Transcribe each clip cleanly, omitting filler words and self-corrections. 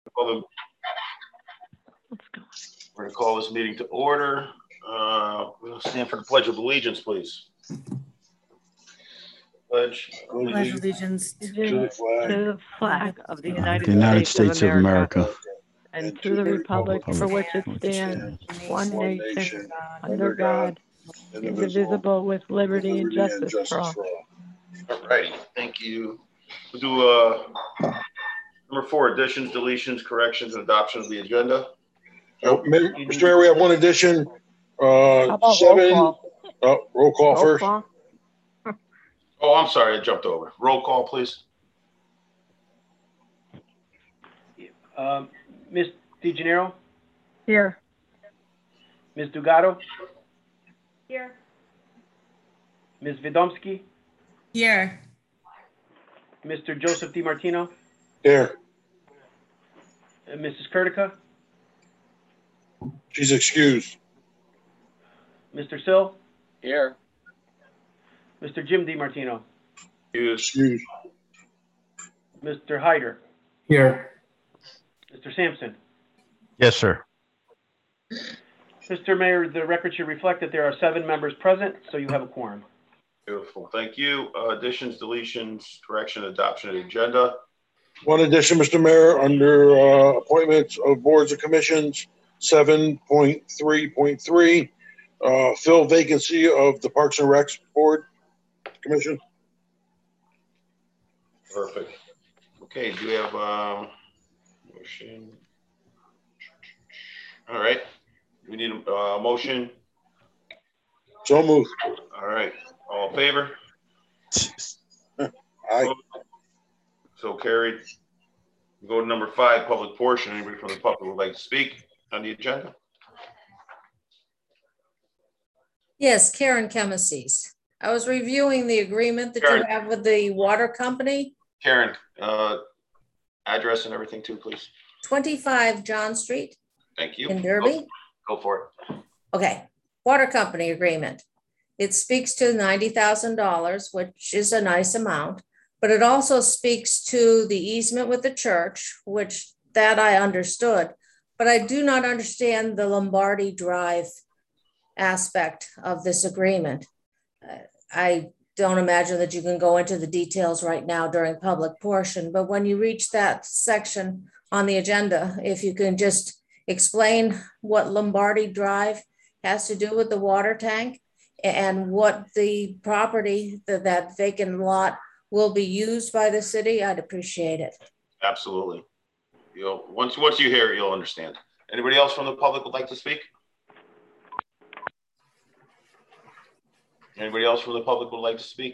We're going to call this meeting to order. We'll stand for the Pledge of Allegiance, please. Pledge allegiance to the flag of the United States of America and to the republic for which it stands, one nation, under God, indivisible, with liberty and justice for all. All righty, thank you. We'll do number 4, additions, deletions, corrections, and adoption of the agenda. Mr. Mayor, we have one addition. 7. Roll call first. Oh, I'm sorry, I jumped over. Roll call, please. Ms. DeGennaro? Here. Ms. Dugato? Here. Ms. Vidomsky? Here. Mr. Joseph DiMartino? Here. Mrs. Kurtica? She's excused. Mr. Sill? Here. Mr. Jim DiMartino? Excused. Mr. Hyder? Here. Mr. Sampson? Yes, sir. Mr. Mayor, the record should reflect that there are 7 members present, so you have a quorum. Beautiful, thank you. Additions, deletions, correction, adoption of the agenda. One addition, Mr. Mayor, under appointments of boards and commissions, 7.3.3, fill vacancy of the Parks and Recs Board Commission. Perfect. Okay, do we have motion? All right, we need a motion. So moved. All right, all in favor? Aye. So carried. We go to number 5, public portion. Anybody from the public would like to speak on the agenda? Yes, Karen Chemises. I was reviewing the agreement that you have with the water company. Karen, address and everything too, please. 25 John Street. Thank you. In Derby. Go for it. Okay, water company agreement. It speaks to $90,000, which is a nice amount, but it also speaks to the easement with the church, which that I understood, but I do not understand the Lombardi Drive aspect of this agreement. I don't imagine that you can go into the details right now during public portion, but when you reach that section on the agenda, if you can just explain what Lombardi Drive has to do with the water tank and what the property, that vacant lot, will be used by the city, I'd appreciate it. Absolutely. Once you hear it, you'll understand. Anybody else from the public would like to speak? Anybody else from the public would like to speak?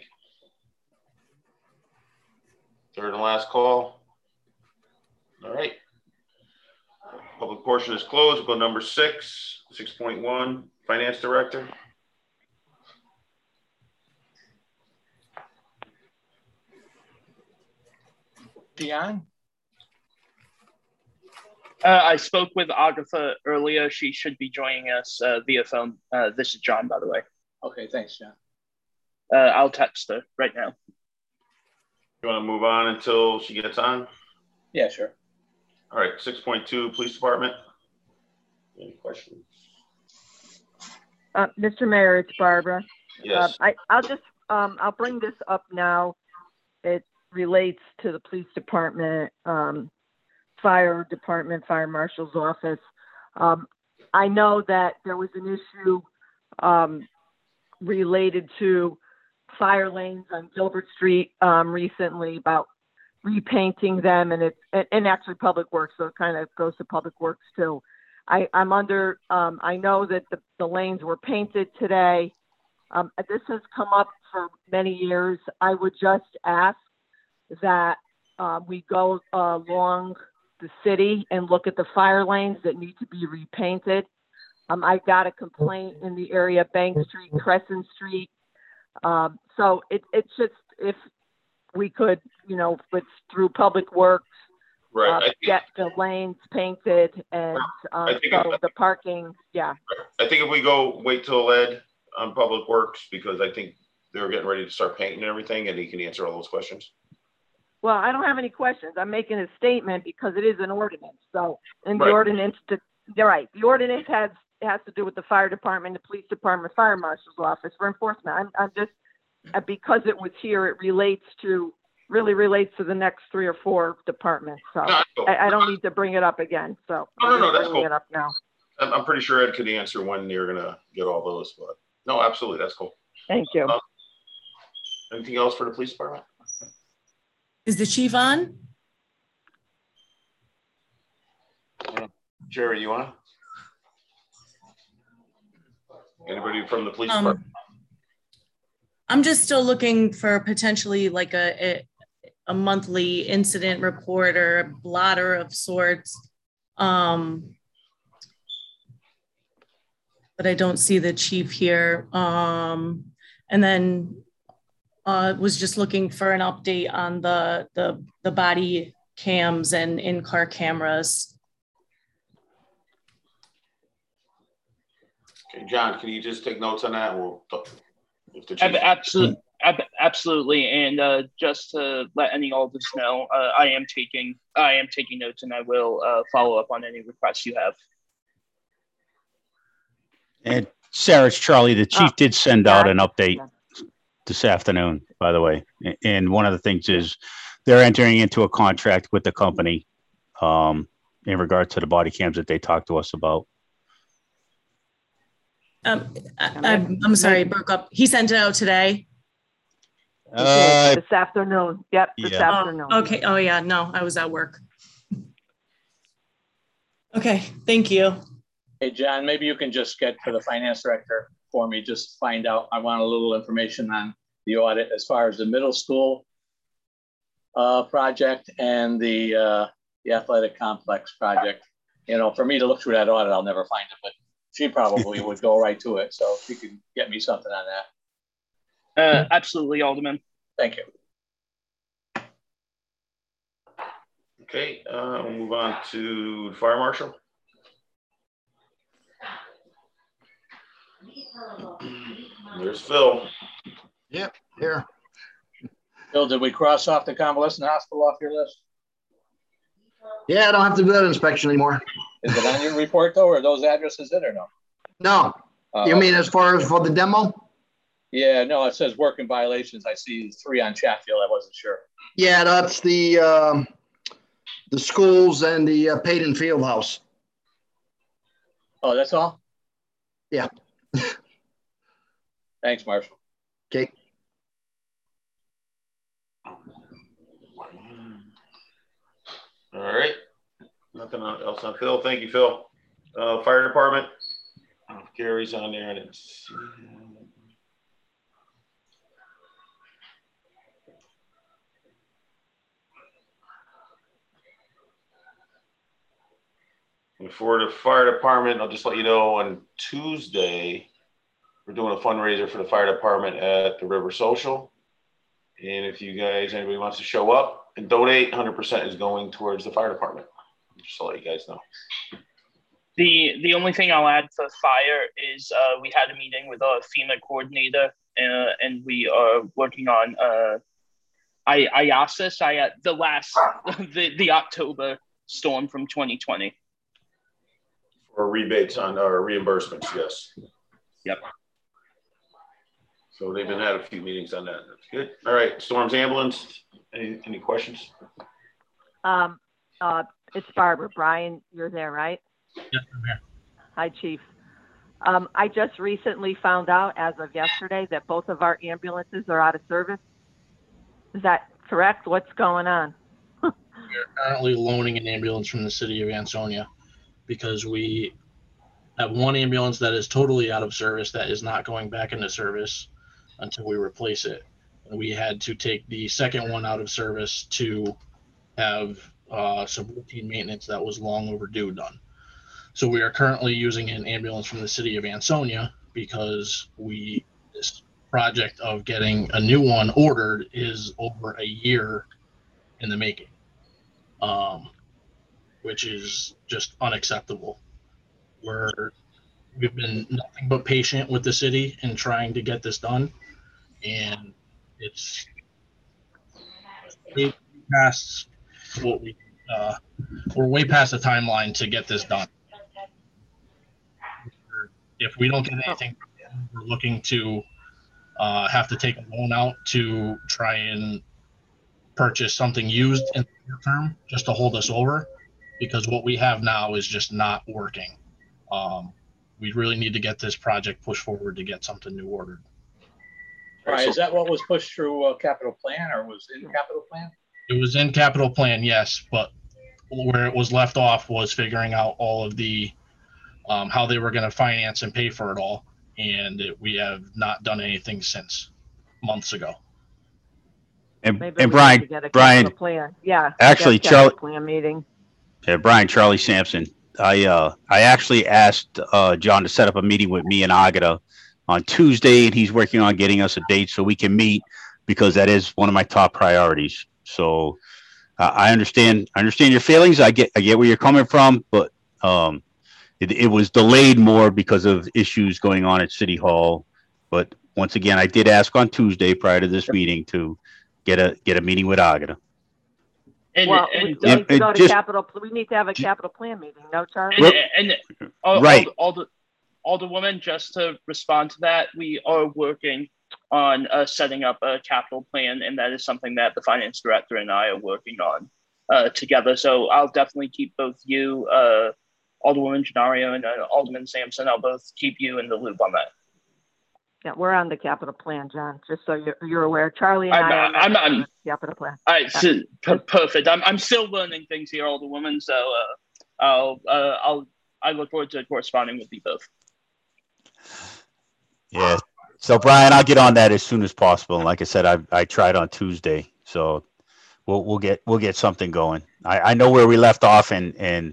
Third and last call. All right. Public portion is closed. We'll go number 6, 6.1, Finance Director. Dion? I spoke with Agatha earlier. She should be joining us via phone. This is John, by the way. Okay, thanks, John. I'll text her right now. You want to move on until she gets on? Yeah, sure. All right, 6.2, Police Department. Any questions? Mr. Mayor, it's Barbara. Yes. I'll bring this up now. It relates to the police department, fire department, fire marshal's office. I know that there was an issue related to fire lanes on Gilbert Street recently about repainting them, and actually Public Works, so it kind of goes to Public Works too. I know that the lanes were painted today. This has come up for many years. I would just ask that we go along the city and look at the fire lanes that need to be repainted. I got a complaint in the area, Bank Street, Crescent Street. So it's just, if we could, but through Public Works, right. Get the lanes painted and the parking, yeah. I think if we wait till Ed on Public Works, because I think they're getting ready to start painting and everything, and he can answer all those questions. Well, I don't have any questions. I'm making a statement because it is an ordinance. So, and the Right. ordinance, you're right. The ordinance has to do with the fire department, the police department, fire marshal's office for enforcement. I'm just, because it was here, it really relates to the next 3 or 4 departments. So No, that's cool. I don't need to bring it up again. So No, I'm that's bringing cool. it up now. I'm pretty sure Ed could answer when you're gonna get all those, but no, absolutely, that's cool. Thank you. Anything else for the police department? Is the chief on? Jerry, you want? Anybody from the police department? I'm just still looking for potentially like a monthly incident report or a blotter of sorts. But I don't see the chief here. And then was just looking for an update on the body cams and in-car cameras. Okay, John, can you just take notes on that? We'll if the chief. Absolutely. And just to let any alders know, I am taking notes, and I will follow up on any requests you have. And Sarah, it's Charlie. The chief did send out an update this afternoon, by the way. And one of the things is they're entering into a contract with the company in regard to the body cams that they talked to us about. I'm sorry, it broke up. He sent it out today. This afternoon. Yep, this Yeah. afternoon. Okay. Oh yeah, no, I was at work. Okay, thank you. Hey, John, maybe you can just get to the finance director for me, just find out. I want a little information on the audit as far as the middle school project and the athletic complex project. You know, for me to look through that audit, I'll never find it, but she probably would go right to it. So if you could get me something on that. Absolutely, Alderman. Thank you. Okay, we'll move on to the fire marshal. There's Phil. Yep, here. Bill, did we cross off the convalescent hospital off your list? Yeah, I don't have to do that inspection anymore. Is it on your report though, or are those addresses in or no? No. You mean as far as for the demo? Yeah, no, it says working violations. I see 3 on Chatfield. I wasn't sure. Yeah, that's the schools and the Payton Field House. Oh, that's all? Yeah. Thanks, Marshall. Okay. All right. Nothing else on Phil. Thank you, Phil. Fire department. I don't know if Gary's on there. And it's for the fire department, I'll just let you know on Tuesday, we're doing a fundraiser for the fire department at the River Social. And if you guys, anybody wants to show up and donate, 100% is going towards the fire department. Just to let you guys know. The only thing I'll add for fire is we had a meeting with our FEMA coordinator, and we are working on IASIS, the October storm from 2020. For rebates on our reimbursements, yes. Yep. So they've been had a few meetings on that. That's good. All right, Storms Ambulance. Any questions? It's Barbara. Brian, you're there, right? Yes, I'm here. Hi, Chief. I just recently found out as of yesterday that both of our ambulances are out of service. Is that correct? What's going on? We're currently loaning an ambulance from the city of Ansonia because we have one ambulance that is totally out of service that is not going back into service until we replace it. And we had to take the second one out of service to have some routine maintenance that was long overdue done. So we are currently using an ambulance from the city of Ansonia because this project of getting a new one ordered is over a year in the making, which is just unacceptable. We've been nothing but patient with the city in trying to get this done, and past what we're way past the timeline to get this done. If we don't get anything, we're looking to have to take a loan out to try and purchase something used in the short term just to hold us over, because what we have now is just not working. We really need to get this project pushed forward to get something new ordered. Right, is that what was pushed through capital plan, or was in capital plan? It was in capital plan, yes, but where it was left off was figuring out all of the how they were going to finance and pay for it all, and we have not done anything since months ago. And Maybe Brian, plan. Yeah. Actually, Charlie, plan meeting. Yeah, Brian, Charlie Sampson. I actually asked John to set up a meeting with me and Agata on Tuesday, and he's working on getting us a date so we can meet, because that is one of my top priorities. So I understand your feelings. I get where you're coming from, but it was delayed more because of issues going on at City Hall. But once again, I did ask on Tuesday prior to this meeting to get a meeting with Agata. Well, we need to go to capital. We need to have a capital plan meeting, no, Charlie? Right. Alderwoman, just to respond to that, we are working on setting up a capital plan, and that is something that the finance director and I are working on together. So I'll definitely keep both you, Alderwoman Genario, and Alderman Sampson. I'll both keep you in the loop on that. Yeah, we're on the capital plan, John. Just so you're aware, Charlie and I'm on the capital plan. All right, so, perfect. I'm still learning things here, Alderwoman. So I look forward to corresponding with you both. Yeah. So Brian, I'll get on that as soon as possible. And like I said, I tried on Tuesday, so we'll get something going. I know where we left off, and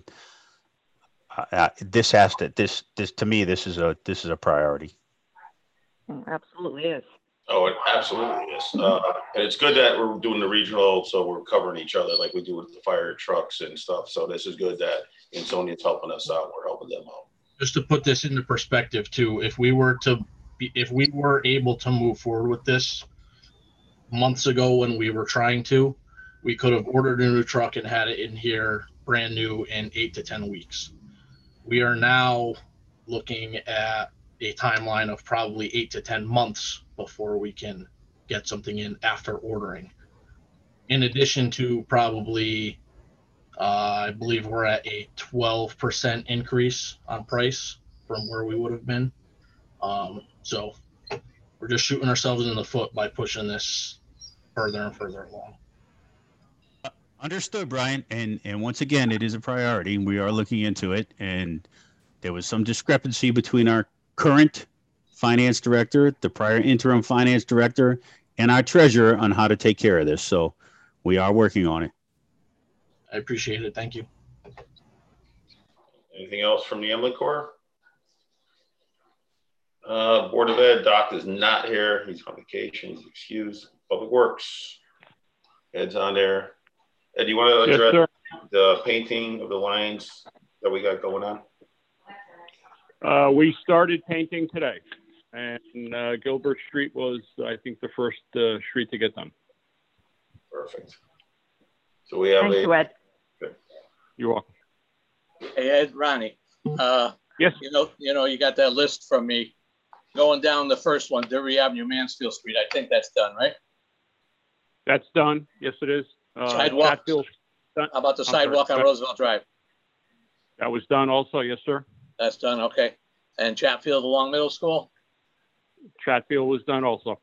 this to me, this is a priority. Absolutely is. Oh, it absolutely is. And it's good that we're doing the regional, so we're covering each other like we do with the fire trucks and stuff. So this is good that Insonia's helping us out. We're helping them out. Just to put this into perspective too, if we were able to move forward with this months ago when we were trying to, we could have ordered a new truck and had it in here brand new in 8 to 10 weeks. We are now looking at a timeline of probably 8 to 10 months before we can get something in after ordering. In addition to probably, I believe we're at a 12% increase on price from where we would have been. So we're just shooting ourselves in the foot by pushing this further and further along. Understood, Brian. And once again, it is a priority. We are looking into it. And there was some discrepancy between our current finance director, the prior interim finance director, and our treasurer on how to take care of this. So we are working on it. I appreciate it. Thank you. Anything else from the Emily Corps? Board of Ed, Doc is not here. He's on vacation. He's excused. Public Works, Ed's on there. Ed, do you want to address the painting of the lines that we got going on? We started painting today, and Gilbert Street was, I think, the first street to get done. Perfect. So we have Thank you, Ed. Okay. You're welcome. Hey, Ed, Ronnie. Yes. You know, you got that list from me. Going down the first one, Derby Avenue, Mansfield Street. I think that's done, right? That's done. Yes, it is. Sidewalk. How about the sidewalk on Roosevelt Drive? That was done also. Yes, sir. That's done. Okay. And Chatfield along Middle School? Chatfield was done also.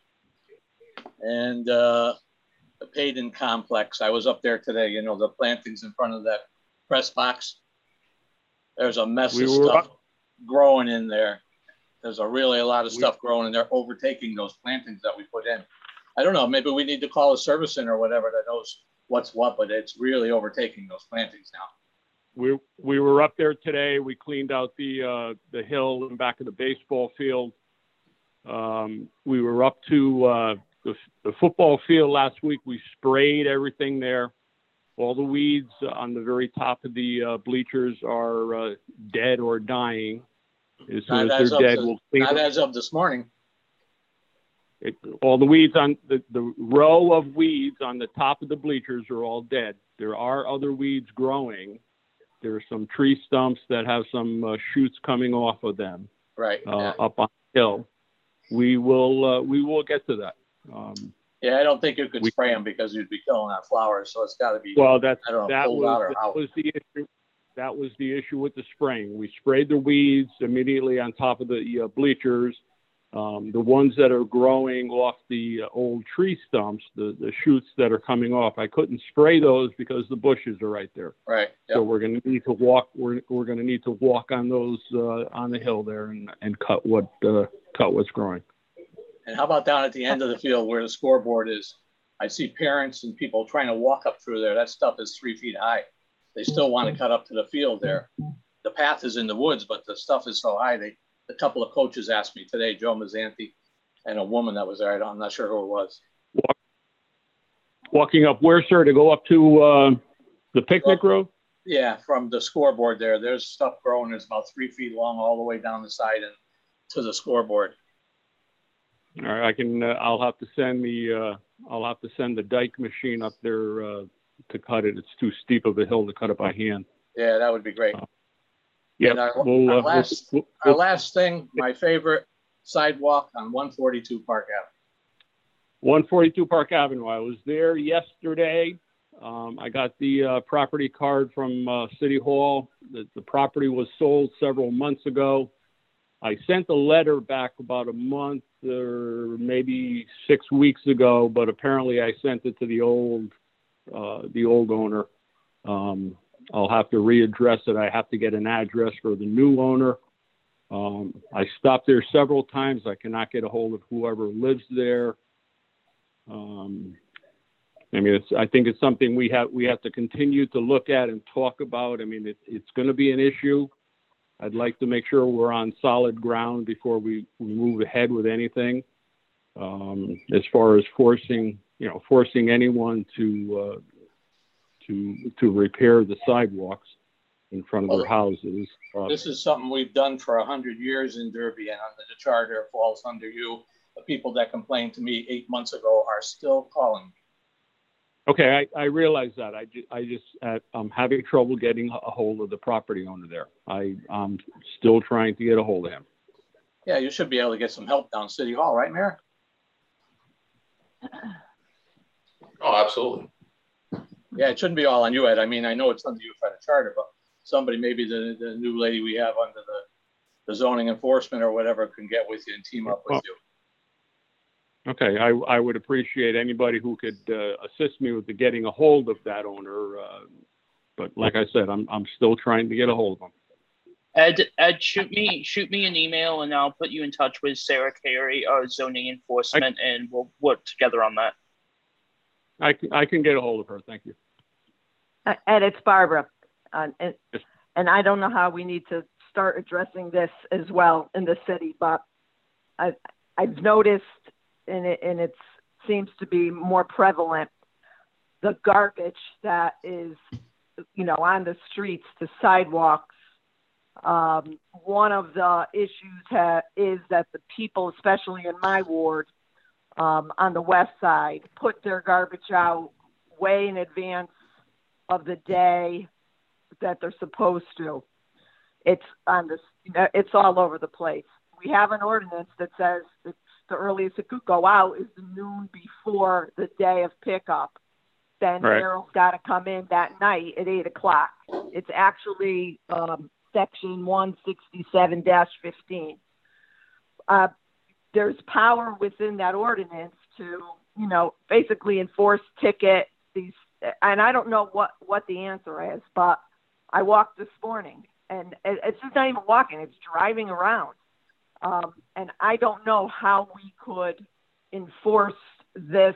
And the Payden Complex. I was up there today. You know, the plantings in front of that press box. There's a mess of stuff growing in there. There's really a lot of stuff growing, and they're overtaking those plantings that we put in. I don't know. Maybe we need to call a service center or whatever that knows what's what, but it's really overtaking those plantings now. We were up there today. We cleaned out the hill in back of the baseball field. We were up to the football field last week. We sprayed everything there. All the weeds on the very top of the bleachers are dead or dying. As soon as they're dead, we'll clean them. Not as of this morning. all the weeds on the row of weeds on the top of the bleachers are all dead. There are other weeds growing. There are some tree stumps that have some shoots coming off of them. Right. Up on the hill. We will get to that. Yeah, I don't think you could spray them because you'd be killing our flowers. So it's got to be. Well, that was the issue. That was the issue with the spraying. We sprayed the weeds immediately on top of the bleachers. The ones that are growing off the old tree stumps, the shoots that are coming off, I couldn't spray those because the bushes are right there. Right. Yep. So we're going to need to walk. We're going to need to walk on those on the hill there and cut what's growing. And how about down at the end of the field where the scoreboard is? I see parents and people trying to walk up through there. That stuff is 3 feet high. They still want to cut up to the field there. The path is in the woods, but the stuff is so high. A couple of coaches asked me today, Joe Mazzanti and a woman that was there. I'm not sure who it was. Walking up where, sir, to go up to the picnic road? Yeah, from the scoreboard there. There's stuff growing. It's about 3 feet long all the way down the side and to the scoreboard. All right, I can. I'll have to send the dike machine up there to cut it. It's too steep of a hill to cut it by hand. Yeah, that would be great. Yeah. Our last thing, my favorite sidewalk on 142 Park Avenue. 142 Park Avenue. I was there yesterday. I got the property card from City Hall. The property was sold several months ago. I sent a letter back about a month or maybe 6 weeks ago, but apparently I sent it to the old owner. I'll have to readdress it. I have to get an address for the new owner. I stopped there several times. I cannot get a hold of whoever lives there. I think it's something we have to continue to look at and talk about. I mean, it's going to be an issue. I'd like to make sure we're on solid ground before we move ahead with anything. As far as forcing anyone to repair the sidewalks in front of their houses. This is something we've done for 100 years in Derby, and under the charter falls under you. The people that complained to me 8 months ago are still calling me. Okay, I realize that. I'm having trouble getting a hold of the property owner there. I'm still trying to get a hold of him. Yeah, you should be able to get some help down City Hall, right, Mayor? Oh, absolutely. Yeah, it shouldn't be all on you, Ed. I mean, I know it's under you for the charter, but somebody, maybe the new lady we have under the zoning enforcement or whatever, can get with you and team up with you. Okay, I would appreciate anybody who could assist me with getting a hold of that owner. But like I said, I'm still trying to get a hold of him. Ed, shoot me an email and I'll put you in touch with Sarah Carey, our zoning enforcement, and we'll work together on that. I can get a hold of her. Thank you. Ed, it's Barbara. And I don't know how we need to start addressing this as well in the city, but I've noticed, and it seems to be more prevalent, the garbage that is, on the streets, the sidewalks. One of the issues is that the people, especially in my ward, on the west side, put their garbage out way in advance of the day that they're supposed to. It's all over the place. We have an ordinance that says the earliest it could go out is noon before the day of pickup. Then Daryl's got to come in that night at 8 o'clock. It's actually section 167-15. There's power within that ordinance to, basically enforce ticket these. And I don't know what the answer is, but I walked this morning, and it's just not even walking; it's driving around. And I don't know how we could enforce this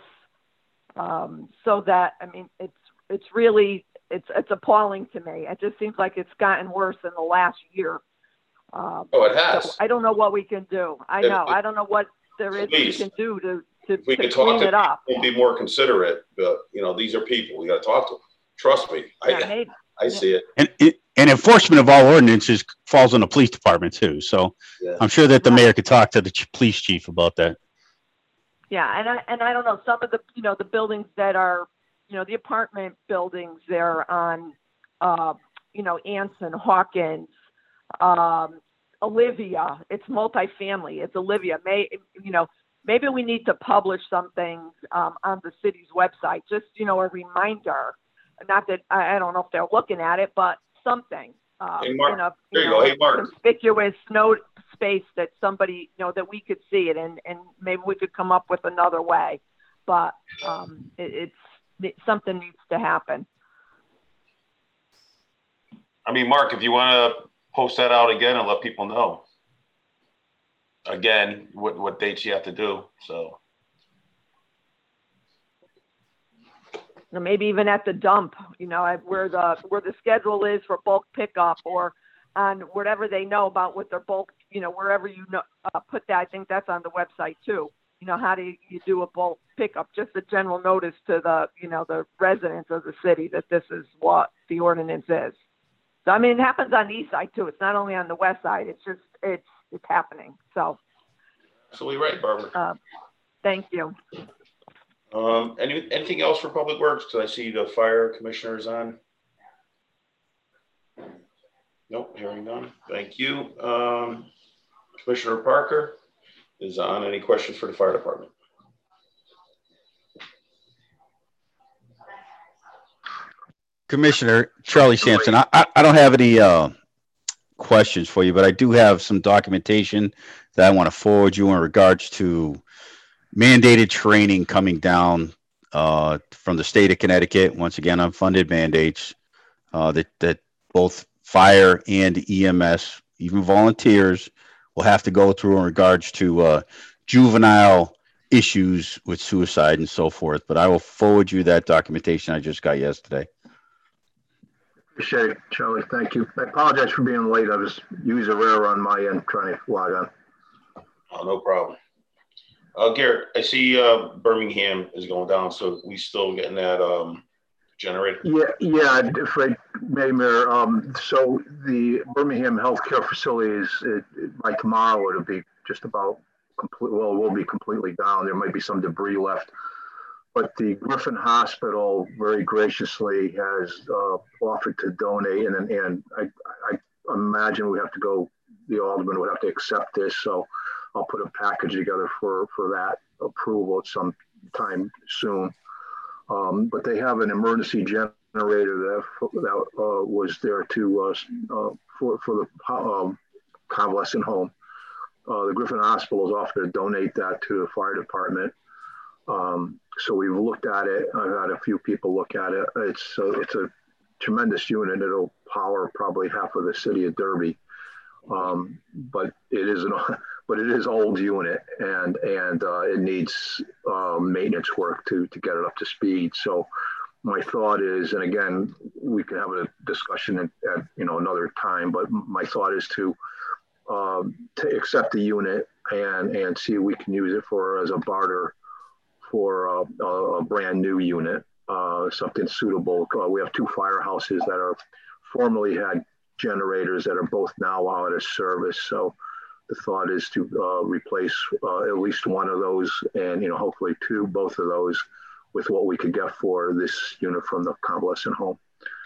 so that, it's really appalling to me. It just seems like it's gotten worse in the last year. It has. So I don't know what we can do. I don't know what there is we can do to clean it up. And be more considerate, but these are people. We got to talk to them. Trust me. I see it. And enforcement of all ordinances falls on the police department too. So I'm sure that the mayor could talk to the police chief about that. Yeah, and I don't know, some of the, the buildings that are, the apartment buildings there on, Anson, Hawkins, Olivia, it's multifamily, it's Olivia. Maybe we need to publish something on the city's website, just, a reminder. Not that, I don't know if they're looking at it, but something. Hey, Mark, there you go. Hey, Mark. Conspicuous note space that somebody, that we could see it, and maybe we could come up with another way. But something needs to happen. I mean, Mark, if you want to post that out again and let people know, again, what dates you have to do. So. Maybe even at the dump, where the schedule is for bulk pickup, or on whatever they know about what their bulk, wherever put that. I think that's on the website too. How do you do a bulk pickup? Just a general notice to the, the residents of the city that this is what the ordinance is. So, I mean, it happens on the east side too. It's not only on the west side. It's just, it's happening. So. Absolutely right, Barbara. Thank you. Anything else for Public Works? Because I see the fire commissioner's on. Nope, hearing none. Thank you. Commissioner Parker is on. Any questions for the fire department? Commissioner Charlie Sampson, I don't have any questions for you, but I do have some documentation that I want to forward you in regards to mandated training coming down from the state of Connecticut. Once again, unfunded mandates that both fire and EMS, even volunteers, will have to go through in regards to juvenile issues with suicide and so forth. But I will forward you that documentation I just got yesterday. Appreciate it, Charlie. Thank you. I apologize for being late. I was user error on my end trying to log on. Oh, no problem. Garrett, I see Birmingham is going down, so we still getting that generated? Yeah. If I may, Mayor, so the Birmingham Healthcare Facility is by tomorrow it'll be just about complete. Well, it will be completely down. There might be some debris left, but the Griffin Hospital very graciously has offered to donate, and I imagine we have to go. The alderman would have to accept this, so I'll put a package together for that approval at some time soon. But they have an emergency generator that was there to for the convalescent home. The Griffin Hospital has offered to donate that to the fire department. So we've looked at it. I've had a few people look at it. It's a tremendous unit. It'll power probably half of the city of Derby. But it is old unit, and it needs maintenance work to get it up to speed. So my thought is, and again, we can have a discussion at another time, but my thought is to accept the unit and see if we can use it as a barter for a brand new unit, something suitable. We have two firehouses that are formerly had generators that are both now out of service. So the thought is to replace at least one of those, and hopefully both of those, with what we could get for this unit from the convalescent home.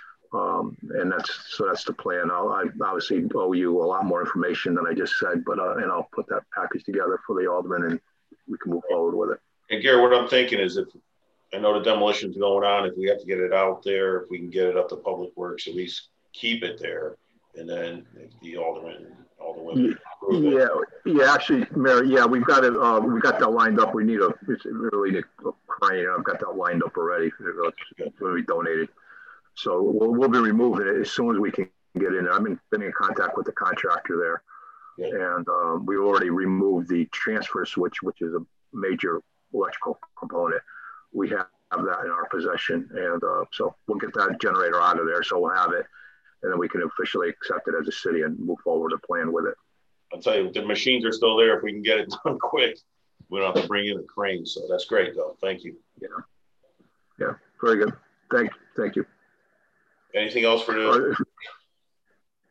And that's the plan. I obviously owe you a lot more information than I just said, but and I'll put that package together for the alderman, and we can move forward with it. And Gary, what I'm thinking is, if I know the demolition's going on, if we have to get it out there, if we can get it up to Public Works, at least keep it there, and then if the alderman, all the women. Yeah. Actually, Mayor, we've got it. We got that lined up. We need a crane. I've got that lined up already. It's going to be donated. So we'll be removing it as soon as we can get in there. I've been in contact with the contractor there, and we've already removed the transfer switch, which is a major electrical component. We have that in our possession, and so we'll get that generator out of there. So we'll have it, and then we can officially accept it as a city and move forward and plan with it. I'll tell you, the machines are still there. If we can get it done quick, we don't have to bring in a crane. So that's great, though. Thank you. Yeah, very good. Thank you. Anything else for the?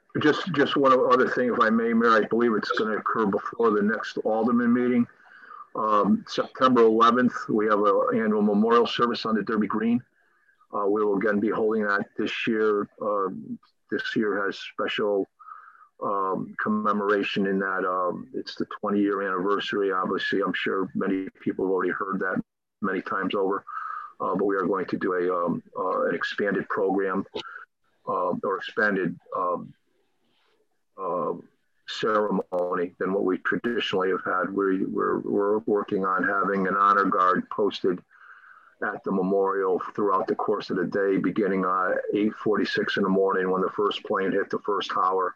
Just one other thing, if I may, Mayor. I believe it's going to occur before the next alderman meeting. September 11th, we have an annual memorial service on the Derby Green. We will again be holding that this year. This year has special commemoration in that it's the 20-year anniversary. Obviously, I'm sure many people have already heard that many times over. But we are going to do an expanded program or expanded ceremony than what we traditionally have had. We're working on having an honor guard posted at the memorial throughout the course of the day, beginning at 8:46 in the morning when the first plane hit the first tower.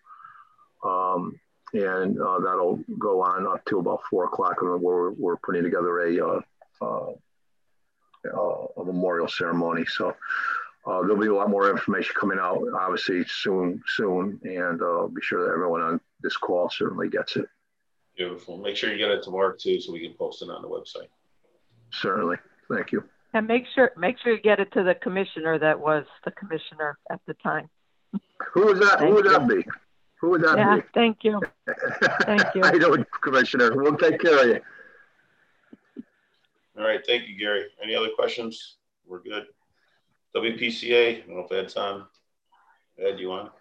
And that'll go on up to about 4 o'clock when we're putting together a memorial ceremony. So there'll be a lot more information coming out, obviously, soon, and be sure that everyone on this call certainly gets it. Beautiful. Make sure you get it to Mark too, so we can post it on the website. Certainly. Thank you. And make sure you get it to the commissioner that was the commissioner at the time. Who would that be? Who would that be? Thank you. Thank you. I know, Commissioner. We'll take care of you. All right. Thank you, Gary. Any other questions? We're good. WPCA, I don't know if Ed's on. Ed, you on?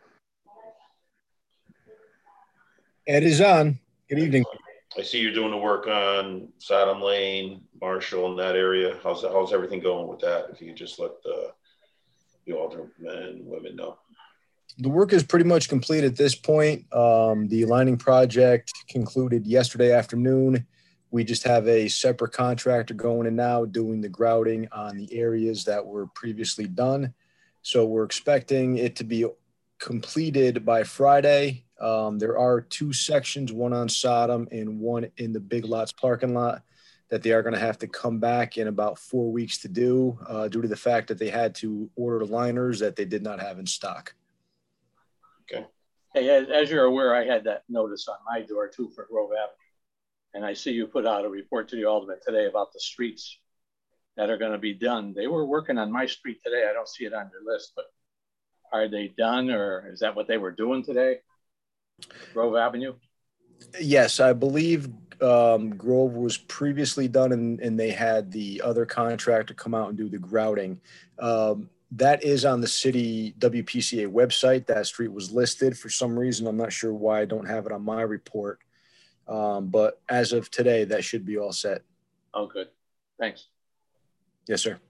Ed is on. Good evening. I see you're doing the work on Sodom Lane, Marshall, in that area. How's everything going with that? If you could just let the aldermen and women know. The work is pretty much complete at this point. The lining project concluded yesterday afternoon. We just have a separate contractor going in now doing the grouting on the areas that were previously done. So we're expecting it to be completed by Friday. There are 2 sections, one on Sodom and one in the Big Lots parking lot, that they are going to have to come back in about 4 weeks to do due to the fact that they had to order liners that they did not have in stock. Okay. Hey, as you're aware, I had that notice on my door too for Grove Avenue. And I see you put out a report to the alderman today about the streets that are going to be done. They were working on my street today. I don't see it on your list, but are they done, or is that what they were doing today? Grove Avenue? Yes, I believe Grove was previously done, and they had the other contractor come out and do the grouting. That is on the city WPCA website. That street was listed for some reason. I'm not sure why I don't have it on my report. But as of today, that should be all set. Oh, good. Thanks. Yes, sir.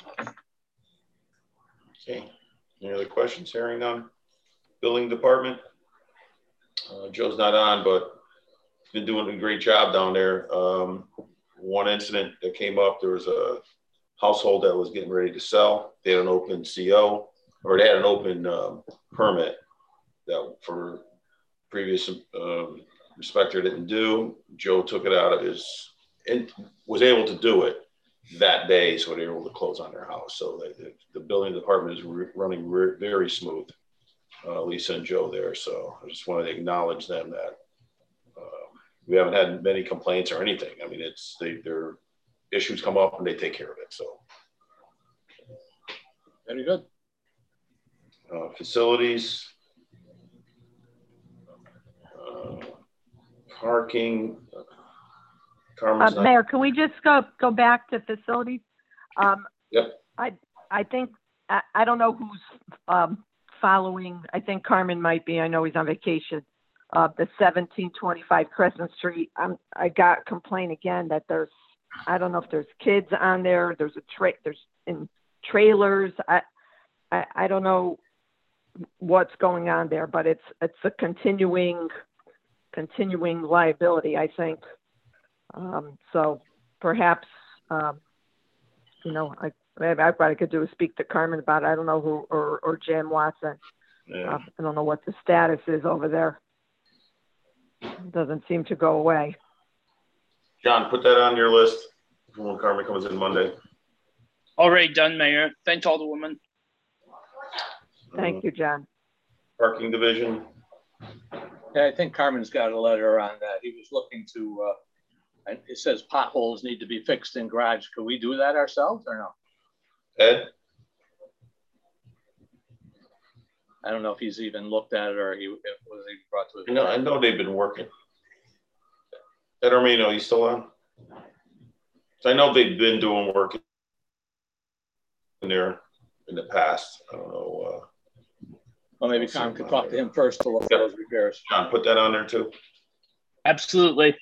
Okay. Any other questions? Hearing none. Building department. Joe's not on, but been doing a great job down there. One incident that came up, there was a household that was getting ready to sell. They had an open CO, or they had an open permit that for previous inspector didn't do. Joe took it out of his, and was able to do it that day, so they were able to close on their house. So the building department is running very smooth. Lisa and Joe there. So I just wanted to acknowledge them that we haven't had many complaints or anything. I mean, their issues come up and they take care of it. So very good. Facilities, parking. Mayor, can we just go back to facilities? Yep. I think I don't know who's following. I think Carmen might be. I know he's on vacation. The 1725 Crescent Street. I got complaint again that I don't know if there's kids on there. There's in trailers. I don't know what's going on there, but it's a continuing liability, I think. So perhaps what I could do is speak to Carmen about it. I don't know who, or Jan Watson. Yeah. I don't know what the status is over there. It doesn't seem to go away. John, put that on your list when Carmen comes in Monday. Already done, Mayor. Thanks, Alderwoman. Thank you, John. Parking division. Yeah, I think Carmen's got a letter on that. He was looking to, it says potholes need to be fixed in garage. Could we do that ourselves or no? Ed? I don't know if he's even looked at it or was he brought to his. I know they've been working. Ed Armino, you still on? So I know they've been doing work in there in the past. I don't know. Well, maybe Tom could talk to him first to look at those repairs. John, put that on there too. Absolutely.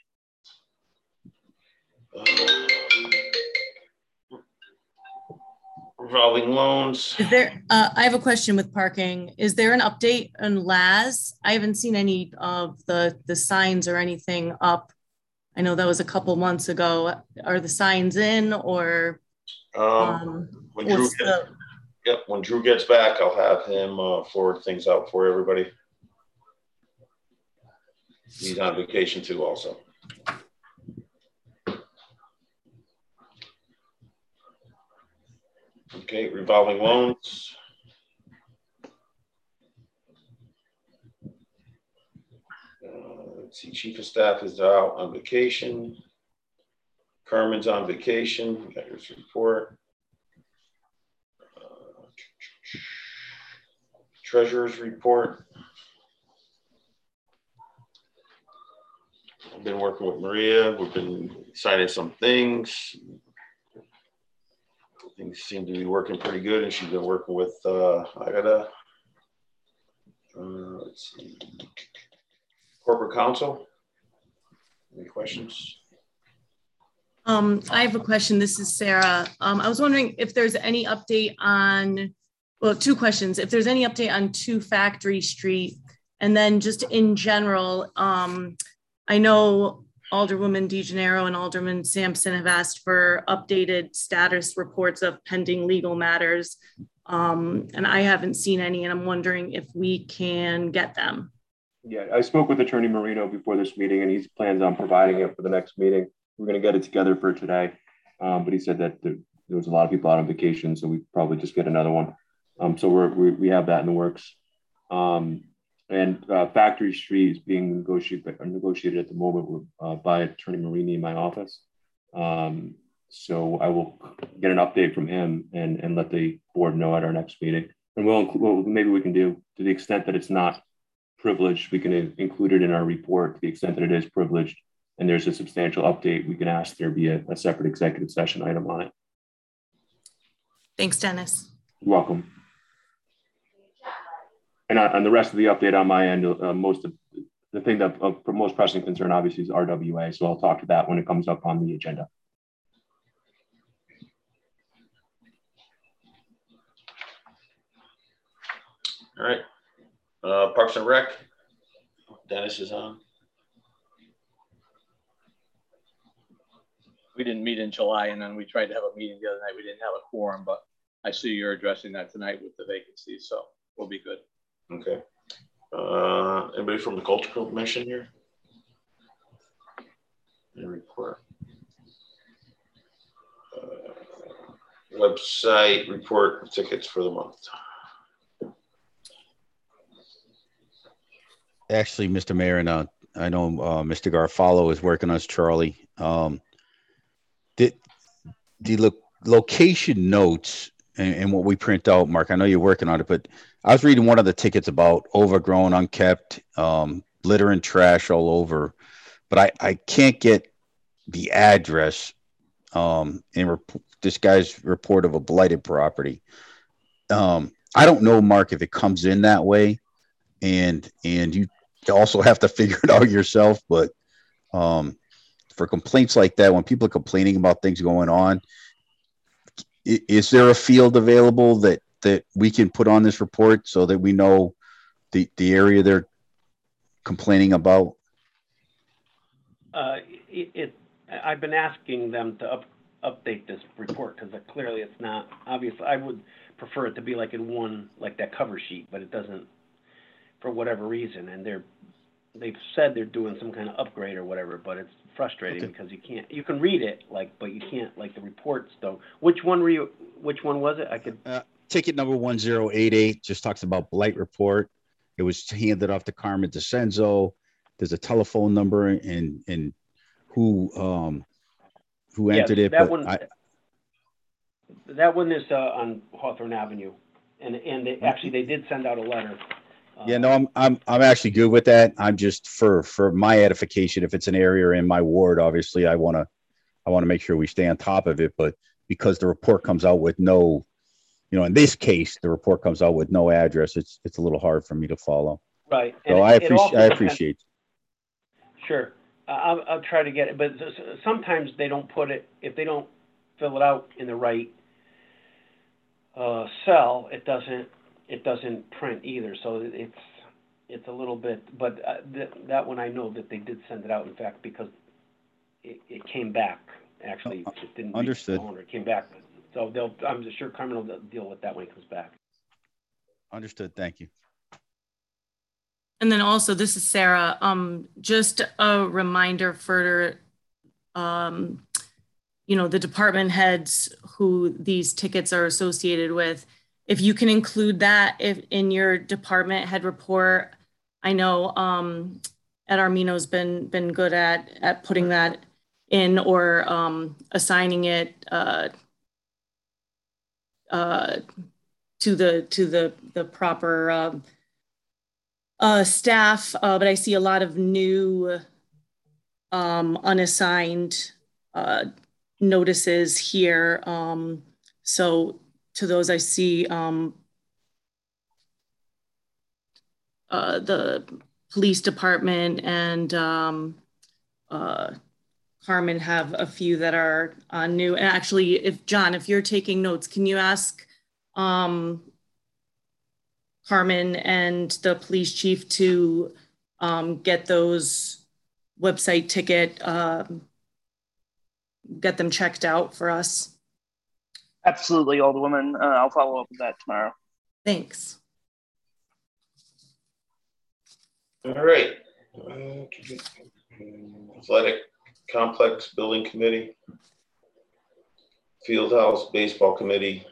Revolving loans. Is there, I have a question with parking. Is there an update on Laz? I haven't seen any of the signs or anything up. I know that was a couple months ago. Are the signs in or? When Drew gets back, I'll have him forward things out for everybody. He's on vacation too also. Okay, revolving loans. Let's see, Chief of Staff is out on vacation. Carmen's on vacation. Got his report. Treasurer's report. I've been working with Maria. We've been signing some things. Things seem to be working pretty good, and she's been working with let's see, corporate counsel. Any questions? I have a question. This is Sarah. I was wondering if there's any update on, well, two questions. If there's any update on 2 Factory Street, and then just in general, I know Alderwoman DeGennaro and Alderman Sampson have asked for updated status reports of pending legal matters. And I haven't seen any, and I'm wondering if we can get them. Yeah, I spoke with Attorney Marino before this meeting, and he plans on providing it for the next meeting. We're going to get it together for today, but he said that there was a lot of people out on vacation, so we probably just get another one. So we have that in the works. And Factory Street is being negotiated at the moment by Attorney Marini in my office. So I will get an update from him and let the board know at our next meeting. And maybe we can do, to the extent that it's not privileged, we can include it in our report. To the extent that it is privileged and there's a substantial update, we can ask there be a separate executive session item on it. Thanks, Dennis. You're welcome. And on the rest of the update on my end, most of the thing that of most pressing concern obviously is RWA. So I'll talk to that when it comes up on the agenda. All right. Parks and Rec. Dennis is on. We didn't meet in July, and then we tried to have a meeting the other night. We didn't have a quorum, but I see you're addressing that tonight with the vacancies, so we'll be good. Okay. Anybody from the Cultural Commission here? Any report? Website report tickets for the month. Actually, Mr. Mayor, and I know Mr. Garfalo is working on us, Charlie. The location notes and what we print out, Mark, I know you're working on it, but I was reading one of the tickets about overgrown, unkept, litter and trash all over, but I can't get the address in this guy's report of a blighted property. I don't know, Mark, if it comes in that way, and you also have to figure it out yourself, but for complaints like that, when people are complaining about things going on, is there a field available that we can put on this report so that we know the area they're complaining about? I've been asking them to update this report because clearly it's not obvious. I would prefer it to be like in one, like that cover sheet, but it doesn't for whatever reason. And they've said they're doing some kind of upgrade or whatever, but it's frustrating because you can read it but you can't, like the reports though. Which one was it? I could ticket number 1088 just talks about blight report. It was handed off to Carmen DeCenzo. There's a telephone number and who entered it. That one is on Hawthorne Avenue, and actually they did send out a letter. Yeah, no, I'm actually good with that. I'm just for my edification. If it's an area in my ward, obviously I want I want to make sure we stay on top of it, but because the report comes out with no, in this case, the report comes out with no address, it's a little hard for me to follow. Right. So I appreciate. Sure. I'll try to get it, but sometimes they don't put it, if they don't fill it out in the right cell, it doesn't print either. So it's a little bit, but that one I know that they did send it out, in fact, because it came back. Actually, it didn't reach the owner. It came back. So I'm sure Carmen will deal with that when it comes back. Understood. Thank you. And then also, this is Sarah. Just a reminder for, the department heads who these tickets are associated with. If you can include that in your department head report. I know Ed Armino's been good at putting that in, or assigning it to the proper staff, but I see a lot of new unassigned notices here. So to those, I see the police department and Carmen have a few that are new. And actually, if you're taking notes, can you ask Carmen and the police chief to get those website ticket, get them checked out for us? Absolutely, Alderwoman. I'll follow up with that tomorrow. Thanks. All right. Athletic Complex Building Committee, Fieldhouse Baseball Committee,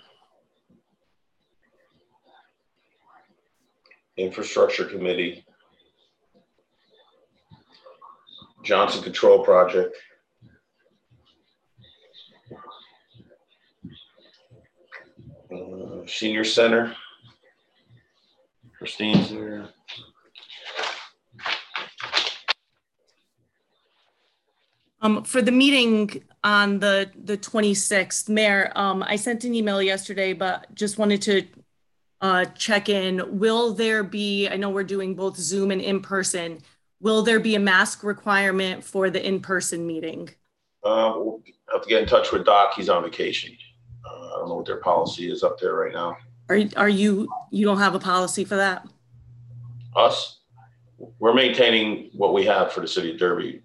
Infrastructure Committee, Johnson Control Project, Senior Center, Christine's there. For the meeting on the 26th, Mayor, I sent an email yesterday, but just wanted to check in. Will there be, I know we're doing both Zoom and in-person, will there be a mask requirement for the in-person meeting? We'll have to get in touch with Doc. He's on vacation. I don't know what their policy is up there right now. Are you don't have a policy for that? Us? We're maintaining what we have for the city of Derby.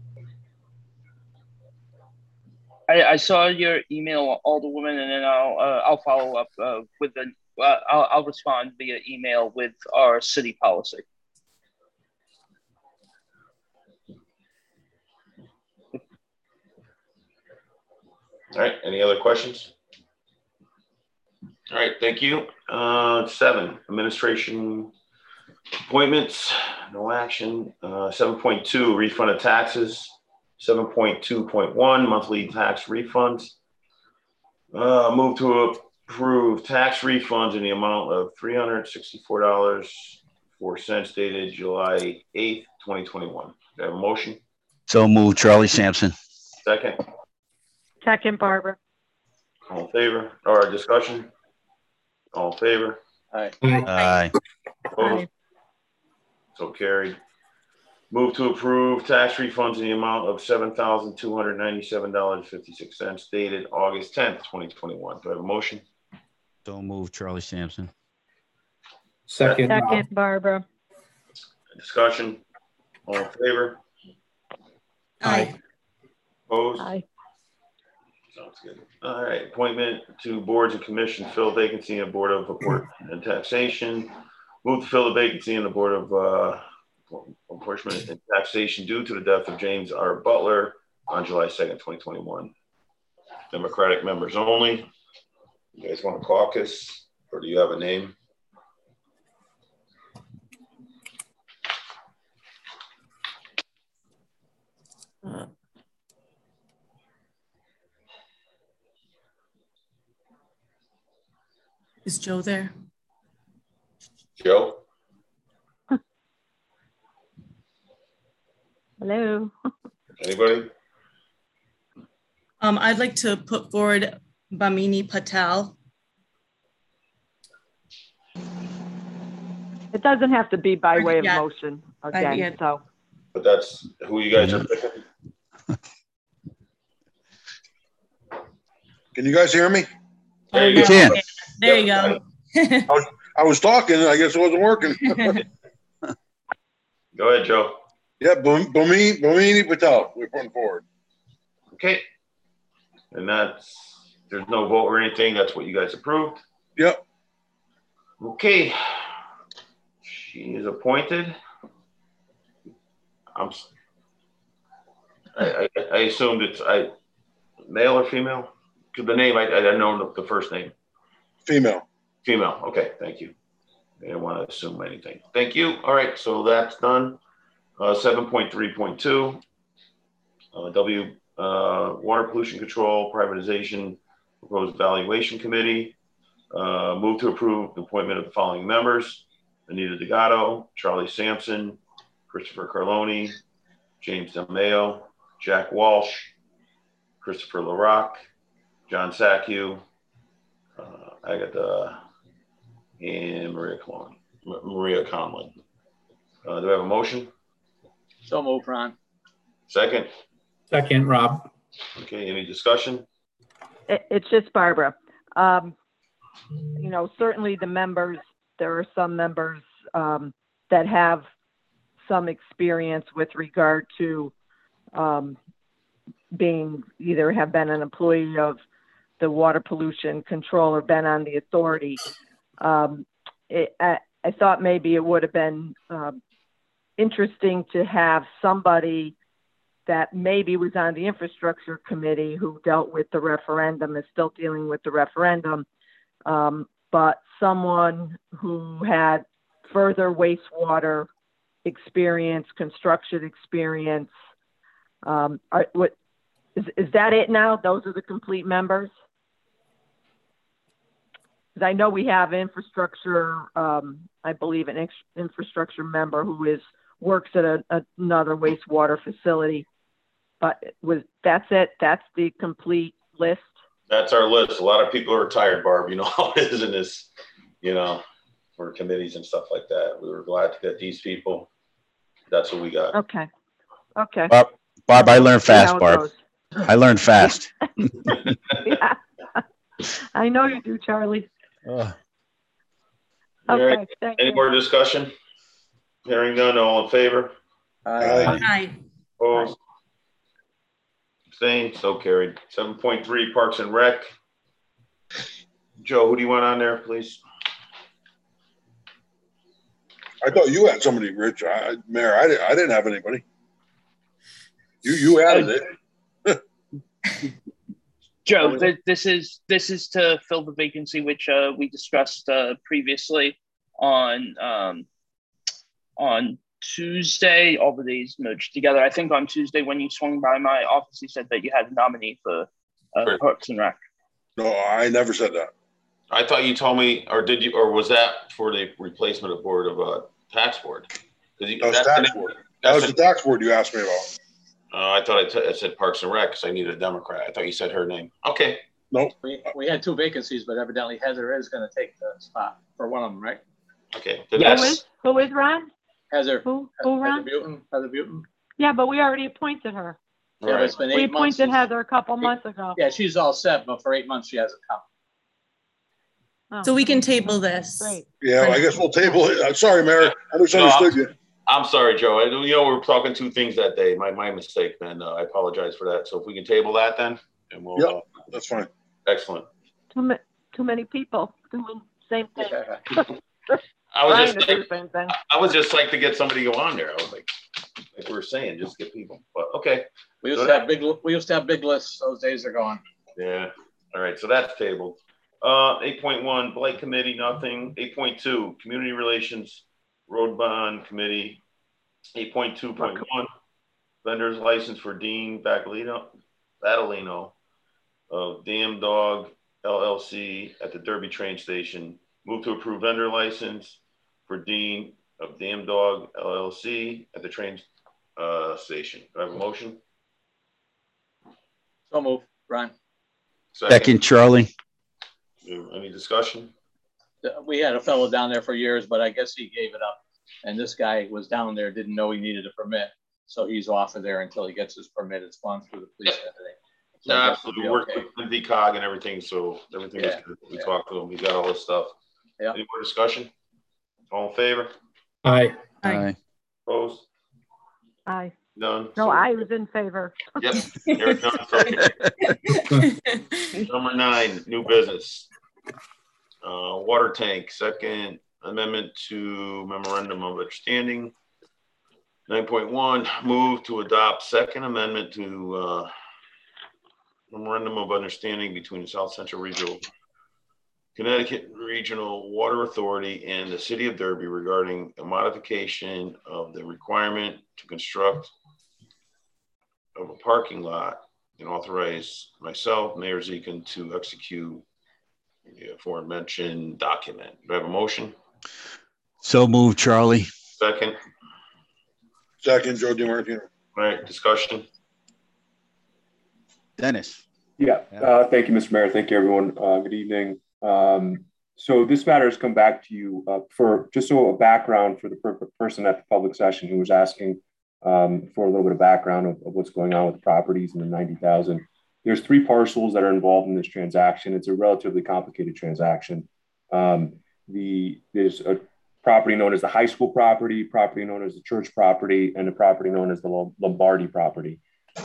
I saw your email, Alderwoman, and then I'll follow up with the. I'll respond via email with our city policy. All right. Any other questions? All right. Thank you. 7, administration appointments. No action. 7.2, refund of taxes. 7.2.1, monthly tax refunds. Move to approve tax refunds in the amount of $364.04 dated July 8th, 2021. Do I have a motion? So moved, Charlie Sampson. Second. Second, Barbara. All in favor? Or discussion? All in favor? Aye. Aye. Opposed? So carried. Move to approve tax refunds in the amount of $7,297.56 dated August 10th, 2021. Do I have a motion? So moved, Charlie Sampson. Second, Barbara. Discussion? All in favor? Aye. Opposed? Aye. Sounds good. All right. Appointment to boards and commissions, fill vacancy in the Board of Apportionment and Taxation. Move to fill the vacancy in the Board of Apportionment and Taxation due to the death of James R. Butler on July 2nd, 2021. Democratic members only. You guys want a caucus, or do you have a name? Is Joe there? Joe? Hello. Anybody? I'd like to put forward Bhamini Patel. It doesn't have to be by way of Yeah. motion again, so. But that's who you guys are picking. Can you guys hear me? There you You go. can. There you go. I was talking, I guess it wasn't working. Go ahead, Joe. Yeah, Bhamini Patel, we're putting forward. Okay. And there's no vote or anything. That's what you guys approved. Yep. Okay. She is appointed. I assumed it's male or female? Because the name, I didn't know the first name. Female. Female. Okay, thank you. I didn't want to assume anything. Thank you. All right, so that's done. 7.3.2. Water pollution control privatization proposed evaluation committee. Move to approve the appointment of the following members: Anita D'Agato, Charlie Sampson, Christopher Carloni, James DeMayo, Jack Walsh, Christopher LaRock, John Sacchew, Agatha, and Maria Conlon. Do we have a motion? So move, Ron. Second? Second, Rob. Okay, any discussion? It's just Barbara. You know, certainly the members, there are some members that have some experience with regard to being, either have been an employee of the water pollution control or been on the authority. I thought maybe it would have been interesting to have somebody that maybe was on the infrastructure committee who dealt with the referendum, is still dealing with the referendum, but someone who had further wastewater experience, construction experience. Is that it now? Those are the complete members? Because I know we have infrastructure, I believe an infrastructure member who works at another wastewater facility. But that's it? That's the complete list? That's our list. A lot of people are retired, Barb. You know how it is in this, you know, for committees and stuff like that. We were glad to get these people. That's what we got. Okay. Okay. Barb, I learned fast, Barb. I learned fast. Yeah. I know you do, Charlie. Okay, right. Any more discussion? Hearing none, all in favor? Aye. Opposed? Abstained? So carried. 7.3 Parks and Rec. Joe, who do you want on there, please? I thought you had somebody, Rich. Mayor, I didn't have anybody. You added it. Joe, this is to fill the vacancy which we discussed previously on Tuesday. All the days merged together. I think on Tuesday when you swung by my office, you said that you had a nominee for Parks and Rec. No, I never said that. I thought you told me, or did you, or was that for the replacement of board of tax board? That was tax board. That was the tax board you asked me about. I thought I said Parks and Rec because I needed a Democrat. I thought you said her name. Okay. Nope. We had two vacancies, but evidently Heather is going to take the spot for one of them, right? Okay. Who is Ron? Heather. Who Ron? Heather Buton. Yeah, but we already appointed her. Yeah, right. It's been 8 months. We appointed Heather a couple months ago. Yeah, she's all set, but for 8 months she hasn't come. Oh. So we can table this. Great. Yeah, well, I guess we'll table it. I'm sorry, Mary. I misunderstood you. I'm sorry, Joe. You know, we were talking two things that day. My mistake, man. I apologize for that. So if we can table that then, and we'll. Yep, that's fine. Excellent. Too many people doing the same thing. I was just like to get somebody to go on there. I was like we were saying, just get people. But okay. We used to have big lists. Those days are gone. Yeah. All right. So that's tabled. 8.1 Blight Committee, nothing. 8.2 Community Relations Road Bond Committee. 8.2.1 Vendor's License for Dean Battolino of Damn Dog LLC at the Derby train station. Move to approve vendor license for Dean of Damn Dog LLC at the train station. Do I have a motion? So move. Ron. Second, Charlie. Any discussion? We had a fellow down there for years, but I guess he gave it up. And this guy was down there, didn't know he needed a permit. So he's off of there until he gets his permit. It's gone through the police and everything. So Yeah, absolutely. We worked with the VCOG and everything, so everything was good. We talked to him. We got all this stuff. Yeah. Any more discussion? All in favor? Aye. Aye. Opposed? Aye. None? No, So- I was in favor. Yep. Eric, none, so carried. Number 9, new business. Water tank, second amendment to memorandum of understanding. 9.1, move to adopt second amendment to memorandum of understanding between the South Central Regional Connecticut Regional Water Authority and the City of Derby regarding a modification of the requirement to construct of a parking lot, and authorize myself, Mayor Zekin, to execute the aforementioned document. Do I have a motion? So moved, Charlie. Second. Second, Joe DiMartino. All right, discussion. Dennis. Yeah, thank you, Mr. Mayor. Thank you, everyone. Good evening. So this matter has come back to you for just so a background for the person at the public session who was asking for a little bit of background of what's going on with the properties and the 90,000. There's 3 parcels that are involved in this transaction. It's a relatively complicated transaction. There's a property known as the high school property known as the church property, and a property known as the Lombardi property.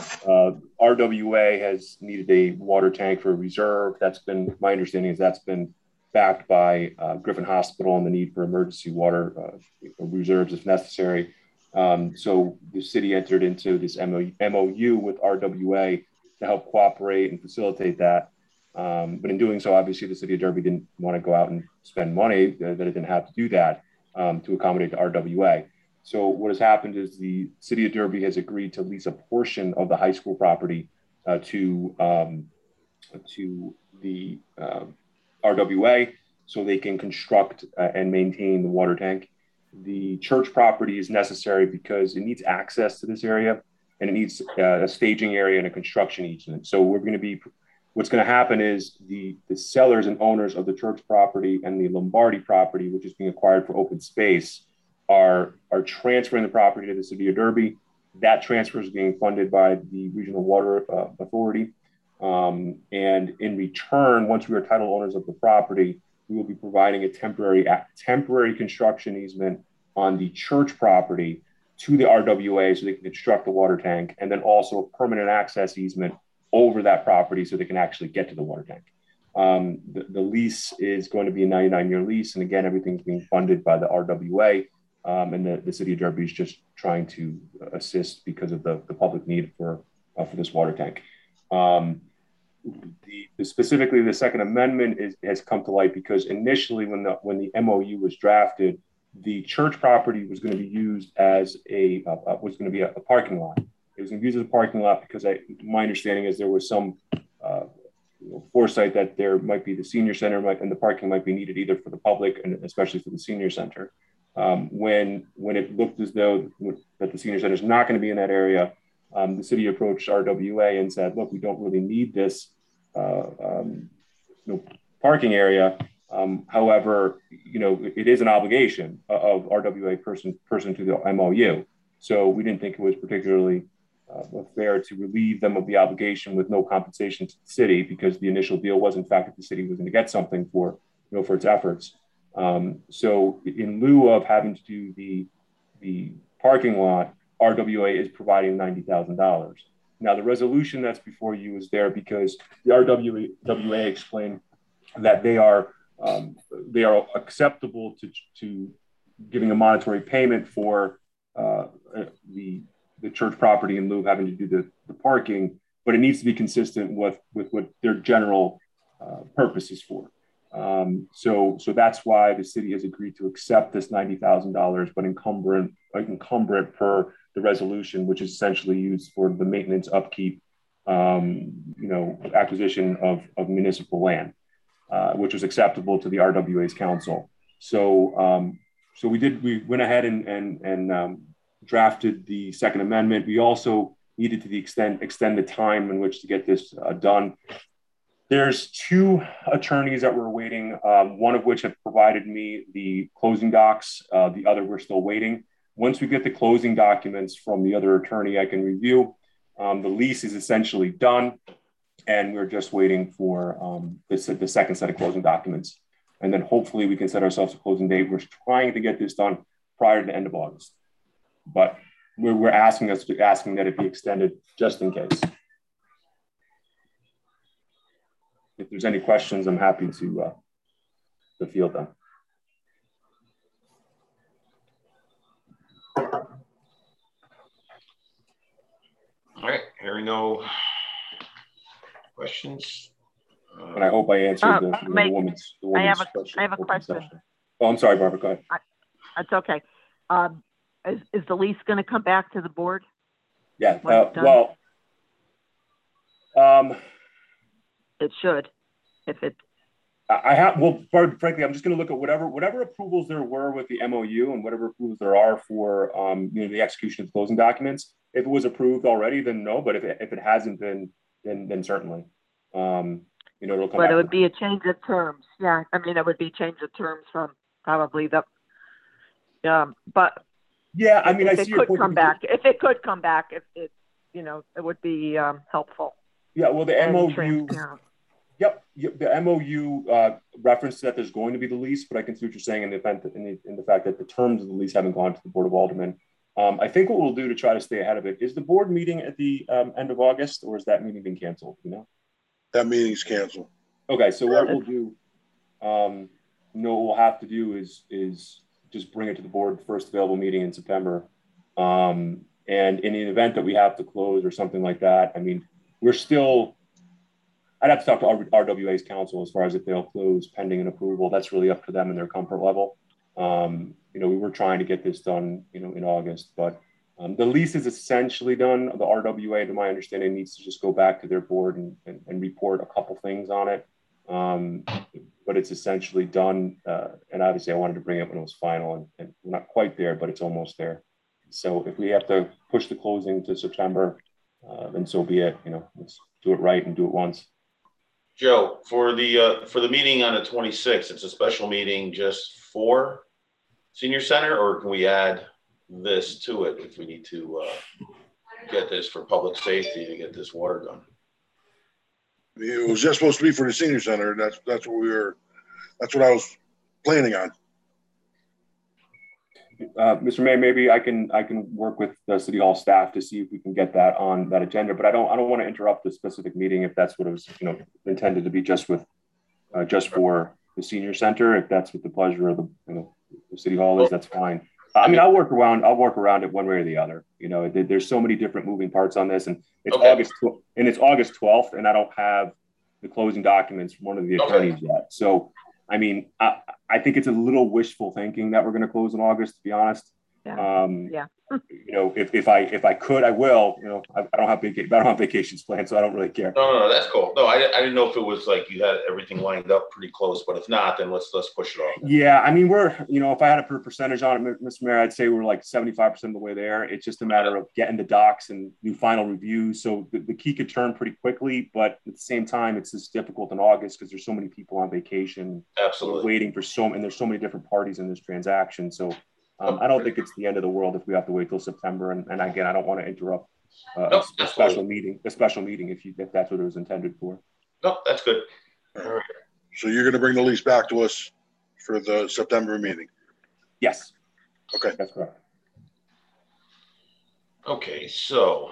RWA has needed a water tank for a reserve. That's been, my understanding is that's been backed by Griffin Hospital and the need for emergency water reserves if necessary. So the city entered into this MOU with RWA to help cooperate and facilitate that. But in doing so, obviously the city of Derby didn't want to go out and spend money, that it didn't have to do that to accommodate the RWA. So what has happened is the city of Derby has agreed to lease a portion of the high school property to the RWA so they can construct and maintain the water tank. The church property is necessary because it needs access to this area and it needs a staging area and a construction easement. So what's going to happen is the sellers and owners of the church property and the Lombardi property, which is being acquired for open space, are transferring the property to the city of Derby. That transfer is being funded by the Regional Water Authority. And in return, once we are title owners of the property, we will be providing a temporary construction easement on the church property to the RWA so they can construct the water tank, and then also a permanent access easement over that property so they can actually get to the water tank. The lease is going to be a 99-year lease. And again, everything's being funded by the RWA. And the city of Derby is just trying to assist because of the public need for this water tank. Specifically, the Second Amendment has come to light because initially, when the MOU was drafted, the church property was going to be used as a parking lot. It was going to be used as a parking lot because my understanding is there was some foresight that there might be the senior center and the parking might be needed either for the public and especially for the senior center. When it looked as though that the senior center is not going to be in that area, the city approached RWA and said, "Look, we don't really need this parking area. However, it is an obligation of RWA person to the MOU. So we didn't think it was particularly fair to relieve them of the obligation with no compensation to the city, because the initial deal was, in fact, that the city was going to get something for its efforts. So in lieu of having to do the parking lot, RWA is providing $90,000. Now, the resolution that's before you is there because the RWA explained that they are acceptable to giving a monetary payment for the church property in lieu of having to do the parking, but it needs to be consistent with what their general purpose is for. So that's why the city has agreed to accept this $90,000, but encumber it per the resolution, which is essentially used for the maintenance, upkeep, acquisition of municipal land, which was acceptable to the RWA's council. So we went ahead and drafted the Second Amendment. We also needed to extend the time in which to get this done. There's 2 attorneys that we're waiting, one of which have provided me the closing docs. The other we're still waiting. Once we get the closing documents from the other attorney, I can review. The lease is essentially done, and we're just waiting for the second set of closing documents. And then hopefully we can set ourselves a closing date. We're trying to get this done prior to the end of August, but we're asking that it be extended just in case. If there's any questions, I'm happy to field them. All right, hearing no questions. And I hope I answered the woman's question. I have a question. Session. Oh, I'm sorry, Barbara, go ahead. That's okay. Is the lease going to come back to the board? Yeah, it should. If it, frankly, I'm just going to look at whatever approvals there were with the MOU and whatever approvals there are for the execution of closing documents. If it was approved already, then no. But if it hasn't been, then certainly, it'll come. But it would be a change of terms. Yeah, I mean, it would be change of terms from probably the. But yeah, I mean, if it could come back, it would be helpful. Yeah, well, the MOU. Yep, the MOU referenced that there's going to be the lease, but I can see what you're saying in the fact that the terms of the lease haven't gone to the Board of Aldermen. I think what we'll do to try to stay ahead of it is the board meeting at the end of August, or is that meeting being canceled? That meeting's canceled. Okay, so what we'll do, what we'll have to do is just bring it to the board first available meeting in September, and in the event that we have to close or something like that, I mean, we're still. I'd have to talk to RWA's counsel as far as if they'll close pending an approval. That's really up to them and their comfort level. We were trying to get this done, in August, but the lease is essentially done. The RWA, to my understanding, needs to just go back to their board and report a couple things on it. But it's essentially done. And obviously, I wanted to bring it when it was final, and we're not quite there, but it's almost there. So if we have to push the closing to September, then so be it. Let's do it right and do it once. Joe, for the meeting on the 26th, it's a special meeting just for Senior Center, or can we add this to it if we need to get this for public safety to get this water done? It was just supposed to be for the Senior Center. That's what I was planning on. Mr. Mayor, maybe I can work with the City Hall staff to see if we can get that on that agenda, but I don't want to interrupt the specific meeting if that's what it was intended to be just for the Senior Center. If that's what the pleasure of the City Hall is, that's fine. I mean, I'll work around it one way or the other. There's so many different moving parts on this, and it's August 12th, and I don't have the closing documents from one of the attorneys yet. So, I mean, I think it's a little wishful thinking that we're going to close in August, to be honest. Yeah. If I could, I will. I don't have vacations planned, so I don't really care. No, that's cool. No, I didn't know if it was like you had everything lined up pretty close, but if not, then let's push it off. Yeah, I mean, we're if I had to put a percentage on it, Mr. Mayor, I'd say we're like 75% of the way there. It's just a matter of getting the docs and new final reviews. So the key could turn pretty quickly, but at the same time, it's just difficult in August because there's so many people on vacation. Absolutely. Waiting for and there's so many different parties in this transaction. So. I don't think it's the end of the world if we have to wait till September. And again, I don't want to interrupt a special meeting if that's what it was intended for. No, that's good. All right. So you're going to bring the lease back to us for the September meeting? Yes. Okay. That's correct. Okay, so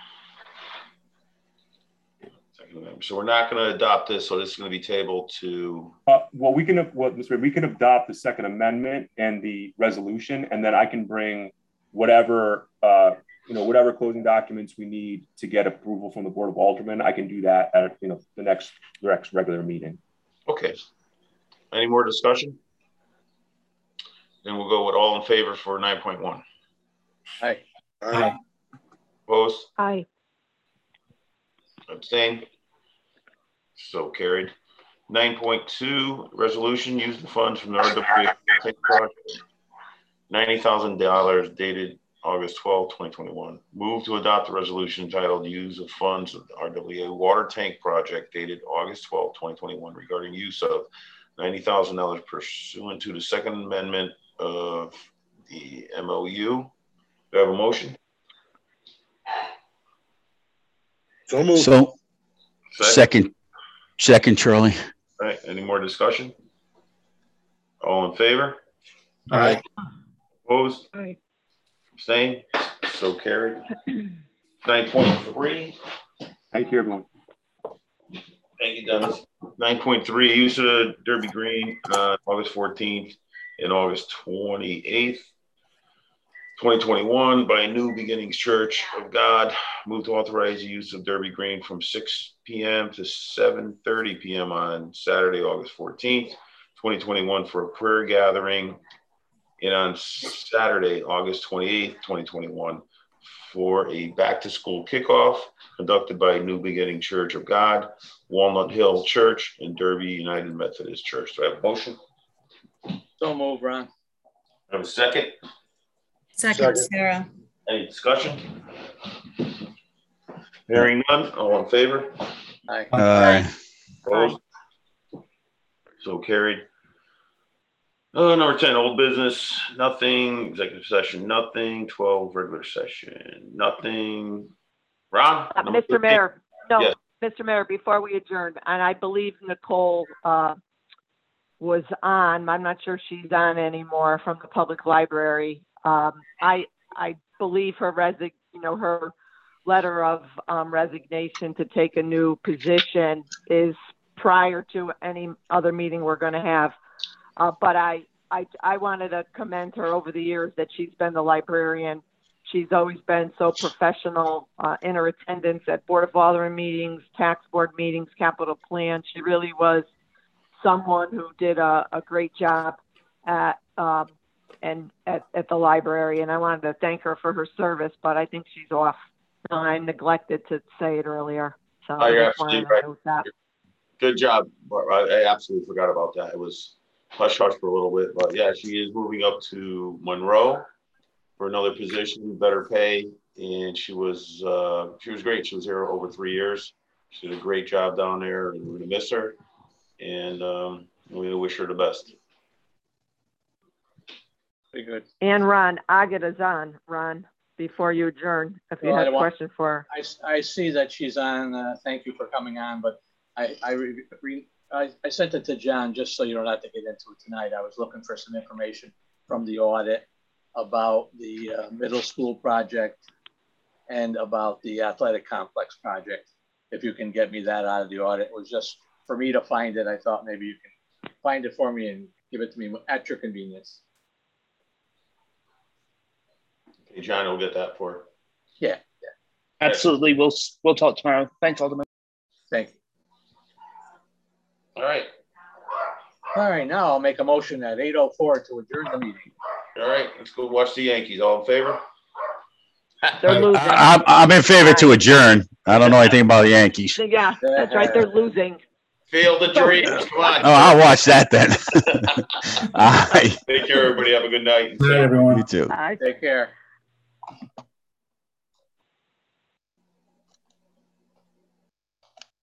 we're not going to adopt this, so this is going to be tabled to. We can adopt the Second Amendment and the resolution, and then I can bring whatever closing documents we need to get approval from the Board of Aldermen. I can do that at the next regular meeting. Okay. Any more discussion? Then we'll go with all in favor for 9.1. Aye. Aye. Opposed? Aye. Abstain? So carried. 9.2, resolution, use the funds from the RWA project. $90,000 dated August 12, 2021. Move to adopt a resolution entitled Use of Funds of the RWA Water Tank Project dated August 12, 2021 regarding use of $90,000 pursuant to the Second Amendment of the MOU. Do I have a motion? So moved. So, second, Charlie. All right, any more discussion? All in favor? Aye. Opposed? Aye. Abstained? So carried. 9.3. Thank you, everyone. Thank you, Dennis. 9.3, use of Derby Green, August 14th and August 28th, 2021 by New Beginnings Church of God. Move to authorize the use of Derby Green from 6 p.m. to 7:30 p.m. on Saturday, August 14th, 2021 for a prayer gathering, and on Saturday, August 28th, 2021 for a back-to-school kickoff conducted by New Beginning Church of God, Walnut Hill Church, and Derby United Methodist Church. Do I have a motion? So move, Ron. I have a second? Second, Sarah. Any discussion? Hearing none, all in favor? Aye. Opposed? So carried. Number 10, old business, nothing. Executive session, nothing. 12, regular session, nothing. Ron? Number Mr. 15? Mayor, no, Yes. Mr. Mayor, before we adjourn, and I believe Nicole was on, I'm not sure she's on anymore from the public library. I believe her her letter of resignation to take a new position is prior to any other meeting we're going to have. But I wanted to commend her over the years that she's been the librarian. She's always been so professional in her attendance at Board of Aldermen meetings, tax board meetings, capital plan. She really was someone who did a great job at the library, and I wanted to thank her for her service, but I think she's off. I neglected to say it earlier. So You're absolutely right. Good job. I absolutely forgot about that. It was hush hush for a little bit, but yeah, she is moving up to Monroe for another position, better pay, and she was great. She was here over 3 years. She did a great job down there, and we're gonna miss her, and we wish her the best. Pretty good. And Ron, Agata is on, Ron, before you adjourn, if you have a question for her. I see that she's on. Thank you for coming on, but I sent it to John just so you don't have to get into it tonight. I was looking for some information from the audit about the middle school project and about the athletic complex project. If you can get me that out of the audit, it was just for me to find it. I thought maybe you can find it for me and give it to me at your convenience. Okay, John will get that for her. Yeah. Absolutely. We'll talk tomorrow. Thanks, Alderman. Thank you. All right. All right, now I'll make a motion at 8:04 to adjourn the meeting. All right, let's go watch the Yankees. All in favor? They're losing. I'm in favor to adjourn. I don't know anything about the Yankees. Yeah, that's right. They're losing. Field of Dreams. Come on. Oh, I'll watch that then. All right. Take care, everybody. Have a good night. Good night, everyone. You too. Bye. Take care.